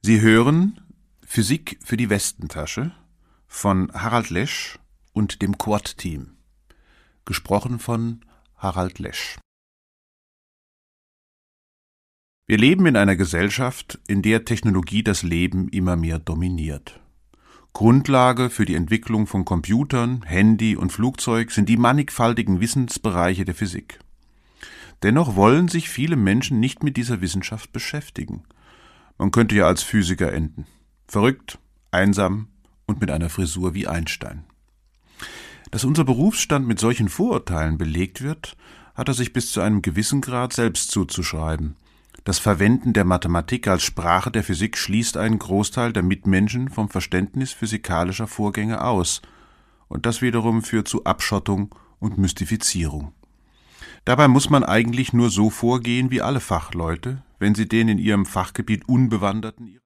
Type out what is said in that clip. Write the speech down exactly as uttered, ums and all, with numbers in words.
Sie hören Physik für die Westentasche von Harald Lesch und dem Quad-Team. Gesprochen von Harald Lesch. Wir leben in einer Gesellschaft, in der Technologie das Leben immer mehr dominiert. Grundlage für die Entwicklung von Computern, Handy und Flugzeug sind die mannigfaltigen Wissensbereiche der Physik. Dennoch wollen sich viele Menschen nicht mit dieser Wissenschaft beschäftigen. Man könnte ja als Physiker enden. Verrückt, einsam und mit einer Frisur wie Einstein. Dass unser Berufsstand mit solchen Vorurteilen belegt wird, hat er sich bis zu einem gewissen Grad selbst zuzuschreiben. Das Verwenden der Mathematik als Sprache der Physik schließt einen Großteil der Mitmenschen vom Verständnis physikalischer Vorgänge aus. Und das wiederum führt zu Abschottung und Mystifizierung. Dabei muss man eigentlich nur so vorgehen wie alle Fachleute, wenn sie den in ihrem Fachgebiet Unbewanderten